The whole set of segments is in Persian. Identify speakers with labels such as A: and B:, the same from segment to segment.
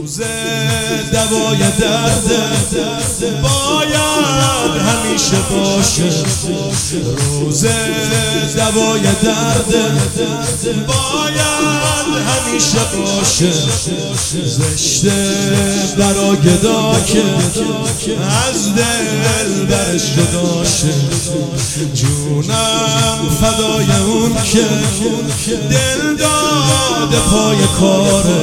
A: روز دوای درد باید همیشه باشه، روز دوای درد باید همیشه باشه. زشته برا گدا که از دل برش جداشه، جونم فدای اون که دل داده پای کاره،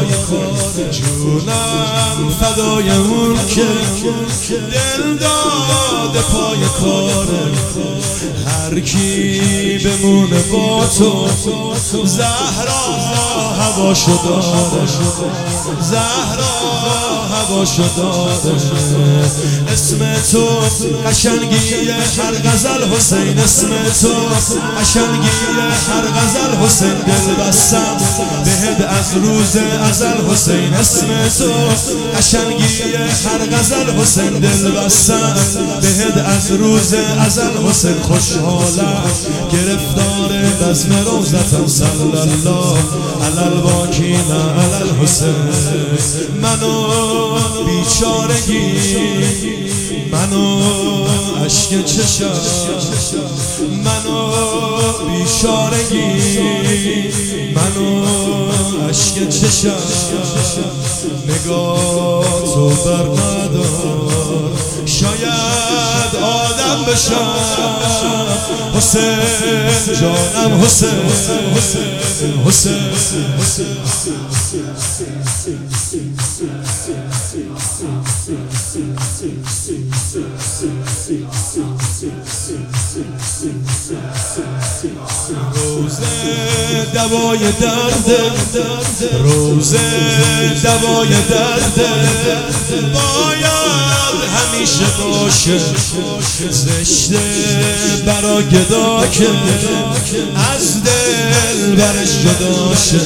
A: جونم فدای اون که دل داده پای کاره. هر کی بمونه با تو زهرا هواشو داره، زهرا هواشو داره. اسم تو قشنگیه هر غزل حسین، اسم تو قشنگیه هر غزل حسین. دل بستم بهت از روز ازل حسین، اسم تو قشنگیه هر غزل حسین. دل بستم بهت از روز ازل حسین. خوشحالم گرفتار بزم روزتم، صلی الله علی الباکین علی الحسین. منو بیچارگی، منو اشک چشم، منو بیچارگی، منو اشک چشم. نگاه تو بر ندار، شاید آدم بشم. حسین جانم حسین، حسین روز دوای درد، روز دوای درد باید همیشه باشه. زشته برا گدا که از دل برش جداشه،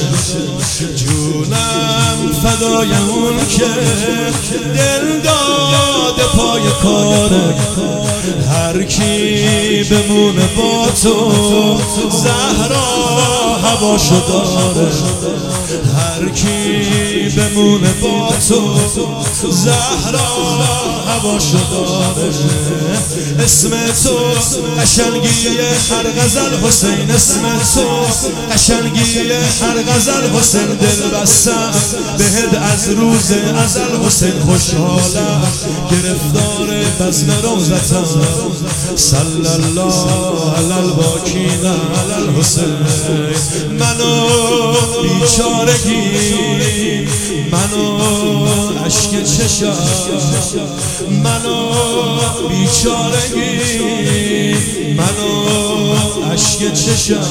A: جونم فدای اون که دل داده پای کاره. هر کی بمونه با تو زهرا هواشو داره، هر کی بمونه با تو زهرا هواشو داره. اسم تو قشنگیه هر غزل حسین، اسم تو قشنگیه هر غزل حسین. دل بستم بهت از روز ازل حسین. خوشحالم گرفتار بزم روزتم، صلی الله علی الباکین علی الحسین. منو بیچارگی، منو اشک چشم، منو بیچارگی، منو اشک چشم.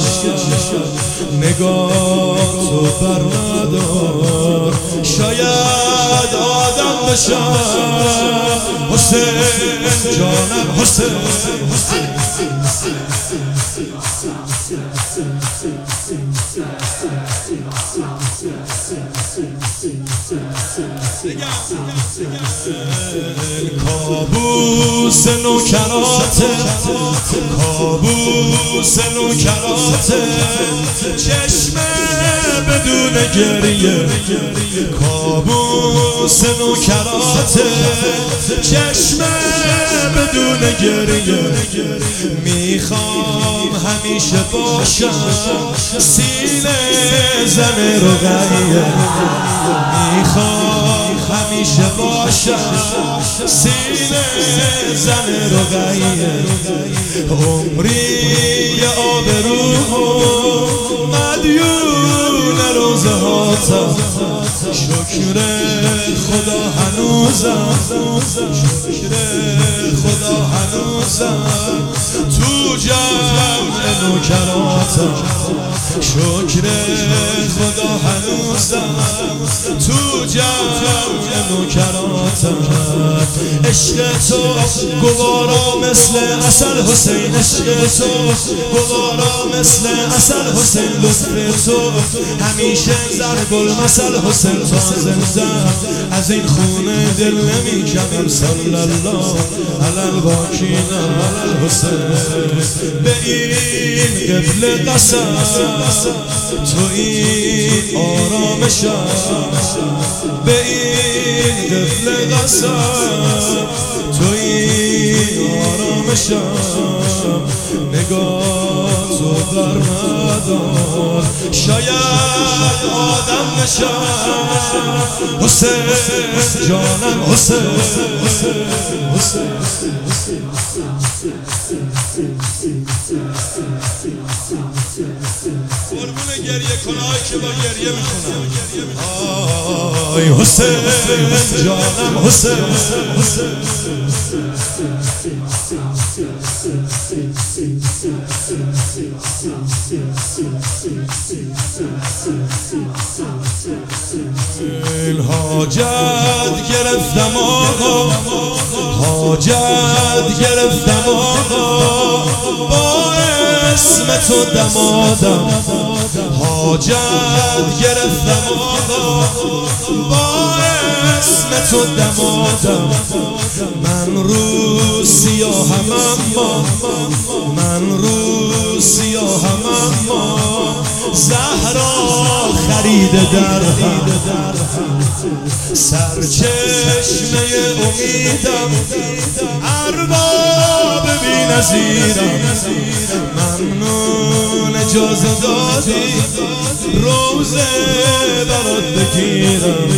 A: نگاه تو بر ندار، شاید آدم بشم. حسین جانم حسین، کابوس نوکراته، کابوس نوکراته. چشم بدون گریه، کابوس نوکراته. چشم بدون گریه. میخوام همیشه باشم سینه زن رقیه، میخوام همیشه باشم سینه زن رقیه. عمری آبرو مدیون روزه هاتم، شکر خدا هنوزم، شکر خدا هنوزم تو جمع نوکراتم، شکر خدا هنوزم تو جمع نوکراتم. عشق تو گوارا مثل عسل حسین، عشق تو گوارا مثل عسل حسین. لطف تو همیشه ضرب المثل حسین. تا زندم از این خونه دل نمیکنم، صلی الله علی الباکین علی الحسین. به این قبله قسم تو این آرامشم، به این نترسم، توی آرامشم، نگاه تو بر ندار، شاید آدم نشم. حسین جانم حسین، قربون گریه کنای که با گریه میخونم. آی حسین جانم حسین، حاجت گرفتم آقا، حاجت گرفتم آقا، با اسم تو دمادم، حاجت گرفتم آقا، با اسم تو دمادم. من رو سیاهم اما، من رو سیاهم اما، زهرا خریده در هم، سرچشمه امیدم، ارباب بی نظیرم. ممنون اجازه دادی روزه برات بگیرم،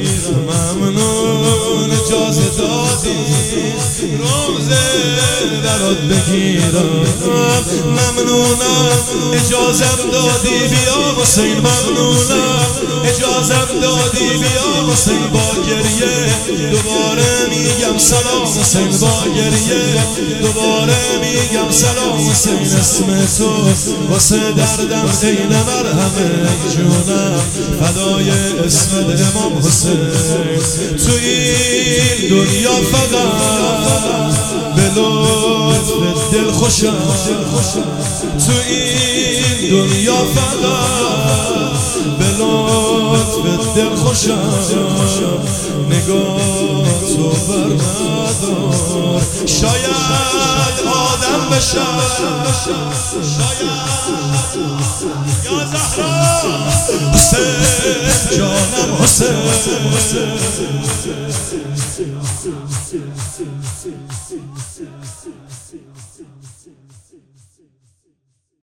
A: ممنون اجازه دادی روزه برات بگیرم. ممنونم اجازم دادی بیا حسین، ممنونم اجازم دادی بیا حسین. با گریه دوباره میگم سلام حسین، با گریه دوباره میگم سلام حسین. اسم تو واسه دردم عین مرهمه، جونم فدای اسم امام حسین. تو این دنیا فقط به لطف دل خوشم، تو این دنیا فقط به لطف دل خوشم، نگاه تو بر ندار، شاید آدم بشم، شاید یا زهرا حسین جانم حسین.